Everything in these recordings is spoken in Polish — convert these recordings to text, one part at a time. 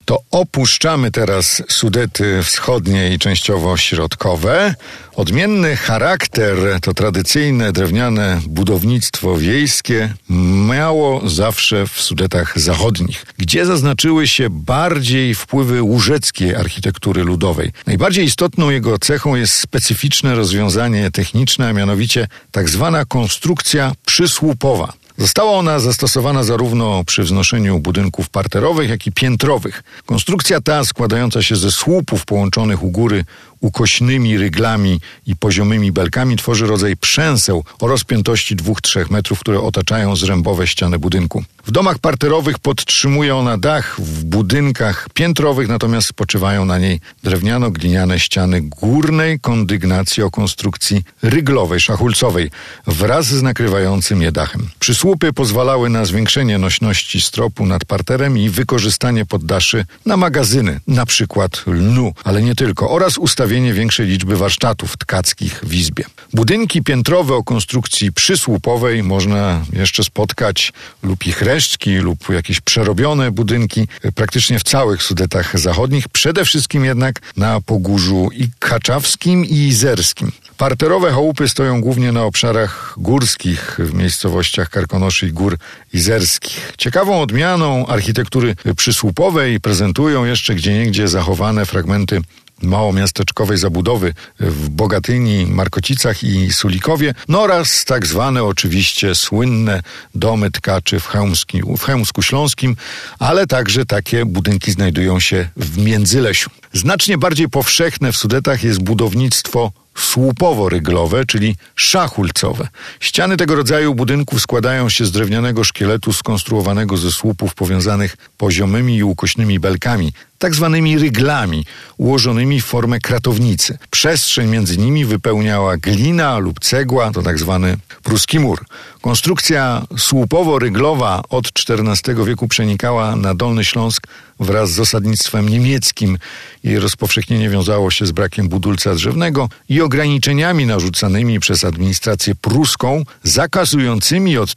To opuszczamy teraz Sudety wschodnie i częściowo środkowe. Odmienny charakter to tradycyjne drewniane budownictwo wiejskie miało zawsze w Sudetach zachodnich, gdzie zaznaczyły się bardziej wpływy łużeckiej architektury ludowej. Najbardziej istotną jego cechą jest specyficzne rozwiązanie techniczne, a mianowicie tak zwana konstrukcja przysłupowa. Została ona zastosowana zarówno przy wznoszeniu budynków parterowych, jak i piętrowych. Konstrukcja ta, składająca się ze słupów połączonych u góry ukośnymi ryglami i poziomymi belkami, tworzy rodzaj przęseł o rozpiętości 2-3 metrów, które otaczają zrębowe ściany budynku. W domach parterowych podtrzymuje ona dach, w budynkach piętrowych natomiast spoczywają na niej drewniano-gliniane ściany górnej kondygnacji o konstrukcji ryglowej, szachulcowej, wraz z nakrywającym je dachem. Przysłupy pozwalały na zwiększenie nośności stropu nad parterem i wykorzystanie poddaszy na magazyny, na przykład lnu, ale nie tylko, oraz ustawienie większej liczby warsztatów tkackich w izbie. Budynki piętrowe o konstrukcji przysłupowej można jeszcze spotkać lub ich resztki, lub jakieś przerobione budynki praktycznie w całych Sudetach zachodnich, przede wszystkim jednak na Pogórzu i Kaczawskim i Izerskim. Parterowe chałupy stoją głównie na obszarach górskich w miejscowościach Karkonoszy i Gór Izerskich. Ciekawą odmianą architektury przysłupowej prezentują jeszcze gdzieniegdzie zachowane fragmenty małomiasteczkowej zabudowy w Bogatyni, Markocicach i Sulikowie, no oraz tak zwane oczywiście słynne domy tkaczy w Chełmsku Śląskim, ale także takie budynki znajdują się w Międzylesiu. Znacznie bardziej powszechne w Sudetach jest budownictwo słupowo-ryglowe, czyli szachulcowe. Ściany tego rodzaju budynków składają się z drewnianego szkieletu skonstruowanego ze słupów powiązanych poziomymi i ukośnymi belkami, tak zwanymi ryglami, ułożonymi w formę kratownicy. Przestrzeń między nimi wypełniała glina lub cegła, to tak zwany pruski mur. Konstrukcja słupowo-ryglowa od XIV wieku przenikała na Dolny Śląsk wraz z osadnictwem niemieckim. Jej rozpowszechnienie wiązało się z brakiem budulca drzewnego i ograniczeniami narzucanymi przez administrację pruską, zakazującymi od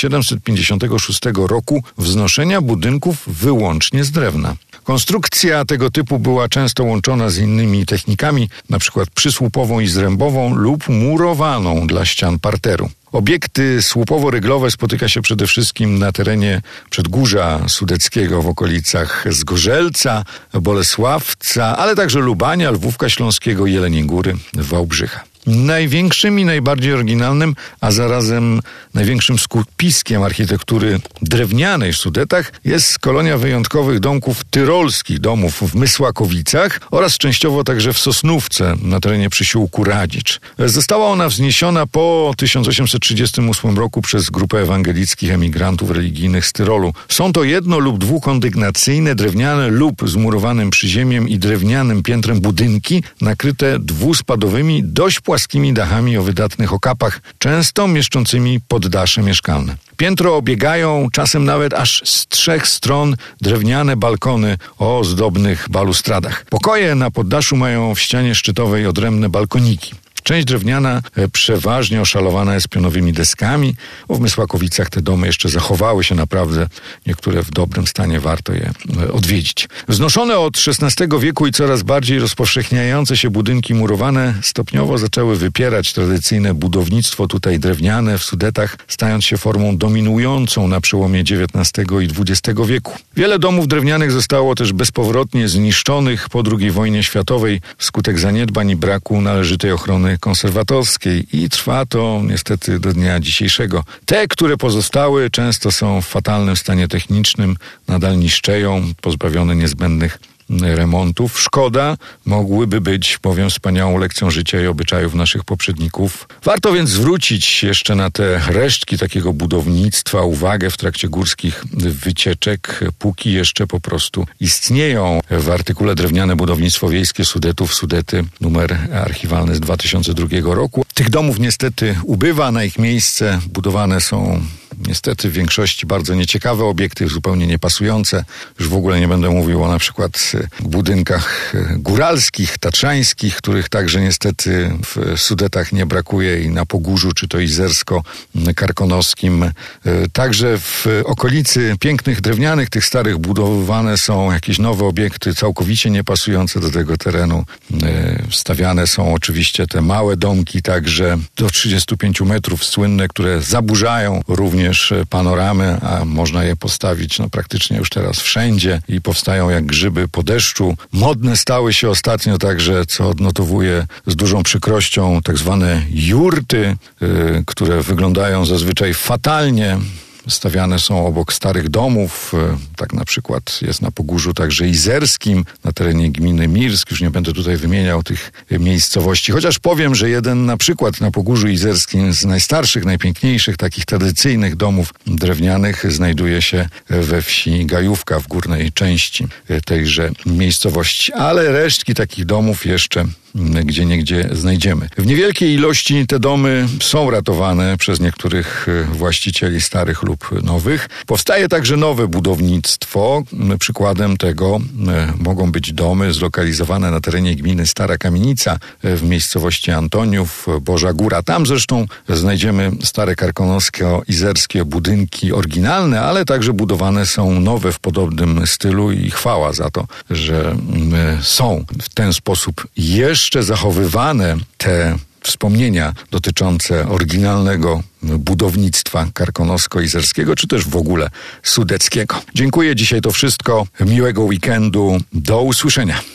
1756 roku wznoszenia budynków wyłącznie z drewna. Konstrukcja tego typu była często łączona z innymi technikami, np. przysłupową i zrębową lub murowaną dla ścian parteru. Obiekty słupowo-ryglowe spotyka się przede wszystkim na terenie Przedgórza Sudeckiego w okolicach Zgorzelca, Bolesławca, ale także Lubania, Lwówka Śląskiego, Jeleniej Góry, Wałbrzycha. Największym i najbardziej oryginalnym, a zarazem największym skupiskiem architektury drewnianej w Sudetach jest kolonia wyjątkowych domków tyrolskich, domów w Mysłakowicach oraz częściowo także w Sosnówce na terenie przysiłku Radzicz. Została ona wzniesiona po 1838 roku przez grupę ewangelickich emigrantów religijnych z Tyrolu. Są to jedno- lub dwukondygnacyjne, drewniane lub zmurowanym przyziemiem i drewnianym piętrem budynki nakryte dwuspadowymi, dość płaskimi dachami o wydatnych okapach, często mieszczącymi poddasze mieszkalne. Piętro obiegają czasem nawet aż z 3 stron drewniane balkony o ozdobnych balustradach. Pokoje na poddaszu mają w ścianie szczytowej odrębne balkoniki. Część drewniana przeważnie oszalowana jest pionowymi deskami, bo w Mysłakowicach te domy jeszcze zachowały się naprawdę, niektóre w dobrym stanie, warto je odwiedzić. Wznoszone od XVI wieku i coraz bardziej rozpowszechniające się budynki murowane stopniowo zaczęły wypierać tradycyjne budownictwo tutaj drewniane w Sudetach, stając się formą dominującą na przełomie XIX i XX wieku. Wiele domów drewnianych zostało też bezpowrotnie zniszczonych po II wojnie światowej wskutek zaniedbań i braku należytej ochrony konserwatorskiej i trwa to niestety do dnia dzisiejszego. Te, które pozostały, często są w fatalnym stanie technicznym, nadal niszczeją, pozbawione niezbędnych remontów. Szkoda, mogłyby być bowiem wspaniałą lekcją życia i obyczajów naszych poprzedników. Warto więc zwrócić jeszcze na te resztki takiego budownictwa uwagę w trakcie górskich wycieczek, póki jeszcze po prostu istnieją. W artykule Drewniane budownictwo wiejskie Sudetów, Sudety, numer archiwalny z 2002 roku. Tych domów niestety ubywa, na ich miejsce budowane są niestety w większości bardzo nieciekawe obiekty, zupełnie niepasujące. Już w ogóle nie będę mówił o na przykład budynkach góralskich, tatrzańskich, których także niestety w Sudetach nie brakuje i na Pogórzu, czy to Izersko-Karkonoskim. Także w okolicy pięknych drewnianych, tych starych, budowywane są jakieś nowe obiekty całkowicie niepasujące do tego terenu. Stawiane są oczywiście te małe domki, także do 35 metrów słynne, które zaburzają również panoramy, a można je postawić praktycznie już teraz wszędzie i powstają jak grzyby po deszczu. Modne stały się ostatnio także, co odnotowuję z dużą przykrością, tak zwane jurty, które wyglądają zazwyczaj fatalnie. Stawiane są obok starych domów, tak na przykład jest na Pogórzu także Izerskim, na terenie gminy Mirsk. Już nie będę tutaj wymieniał tych miejscowości, chociaż powiem, że jeden na przykład na Pogórzu Izerskim z najstarszych, najpiękniejszych, takich tradycyjnych domów drewnianych znajduje się we wsi Gajówka w górnej części tejże miejscowości, ale resztki takich domów jeszcze gdzieniegdzie znajdziemy. W niewielkiej ilości te domy są ratowane przez niektórych właścicieli starych lub nowych. Powstaje także nowe budownictwo. Przykładem tego mogą być domy zlokalizowane na terenie gminy Stara Kamienica w miejscowości Antoniów, Boża Góra. Tam zresztą znajdziemy stare karkonosko-izerskie budynki oryginalne, ale także budowane są nowe w podobnym stylu i chwała za to, że są w ten sposób jeszcze zachowywane te wspomnienia dotyczące oryginalnego budownictwa karkonosko-izerskiego, czy też w ogóle sudeckiego. Dziękuję, dzisiaj to wszystko. Miłego weekendu. Do usłyszenia.